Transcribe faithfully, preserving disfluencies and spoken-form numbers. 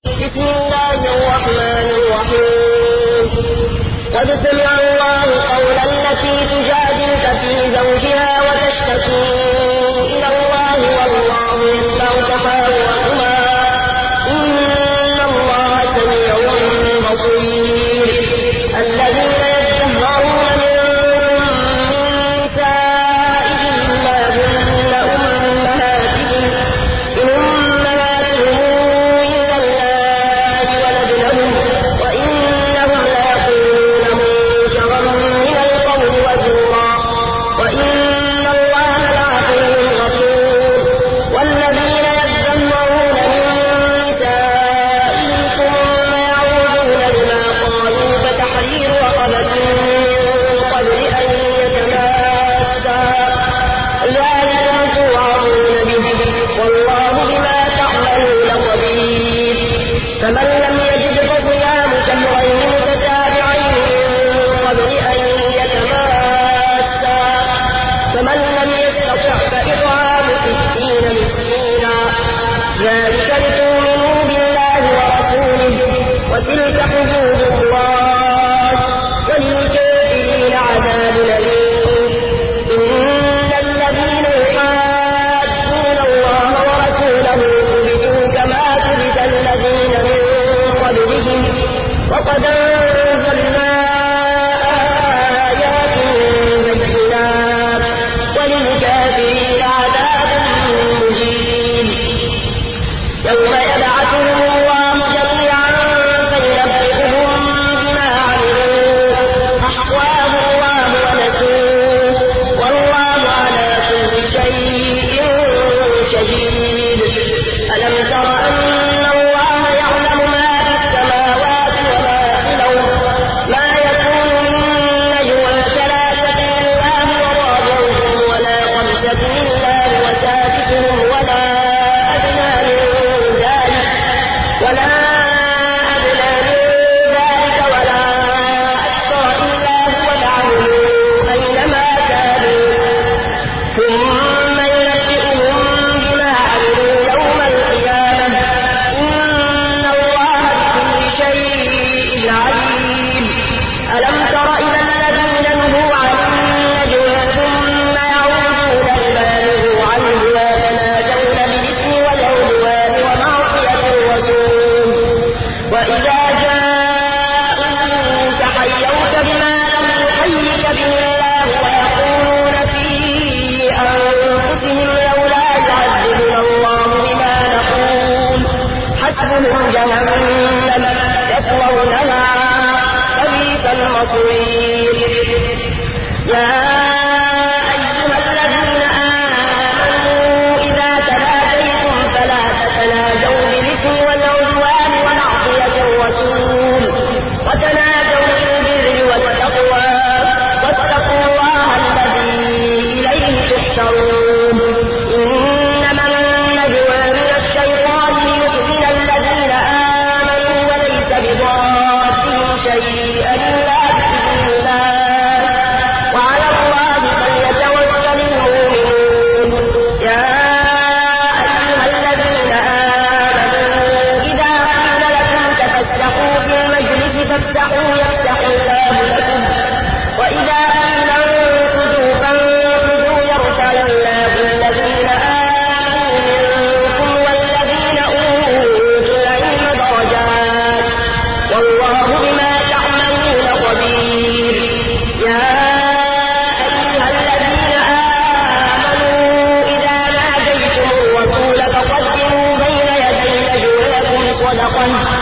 بسم الله الرحمن الرحيم. قد سمع الله قول التي تجادلك في زوجها وتشتكي إلى الله والله يسمع تحاوركما إن الله سميع بصير. الذين يتطهرون منكم من نسائهم ما هن أمهاتهم إن أمهاتهم إلا اللاتي ولدنهم وإنهم ليقولون منكرا من القول وزورا وإن الله لعفو غفور. والذين يتذمرون من نسائهم ثم يعودون لما قالوا فتحرير رقبة من قبل أن يتماسا ذلكم توعظون به والله بما تعملون خبير. فمن لم يجد فصيام شهرين متتابعين من قبل أن يتماسا فمن لم يستطع فإطعام ستين مسكينا ذلك لتؤمنوا بالله ورسوله وتلك حدود الله وللكافرين عذاب أليم. إن الذين يحادون الله ورسوله كبتوا كما كبت الذين من قبلهم وقد أنزلنا آيات بينات وللكافرين عذاب مهين. يوم يبعثهم الله جميعا فينبئهم بما عملوا أحصاه الله ونسوه والله على كل شيء شهيد. ألم تر أن الله يعلم ما في السماوات وما في الأرض ما يكون من نجوى ثلاثة إلا هو رابعهم ولا خمسة إلا هو سادسهم ولا أدنى من ذلك ولا أدنى من ذلك ولا أكثر إلا هو معهم أينما كانوا ثم ينبئهم بما عملوا يوم القيامة إن الله بكل شيء عليم. ألم تر إلى الذين نهوا عن النجوى ثم يعودون لما نهوا عنه ويتناجون بالإثم والعدوان ومعصية الرسول وإذا جاءوك حيوك بما لم يحيك به الله ويقولون في أنفسهم لولا يعذبنا الله بما نقول حسبهم جهنم يصلونها فبئس المصير. يا أيها الذين آمنوا إذا تناجيتم فلا تتناجوا بالإثم والعدوان ومعصية الرسول وتناجوا بالبر والتقوى واتقوا الله الذي إليه تحشرون. إنما النجوى من الشيطان ليحزن الذين آمنوا وليس بضارهم شيئا إلا بإذن الله وعلى الله فليتوكل المؤمنون. يا أيها الذين آمنوا إذا قيل لكم تفسحوا في المجلس فافسحوا يفسح الله لكم وإذا قيل انفذوا فانفذوا يرفع الله الذين آمنوا منكم والذين أوتوا العلم درجات والله بما تعملون خبير. يا أيها الذين آمنوا إذا ناجيتم الرسول فقدموا بين يدي نجواكم صدقة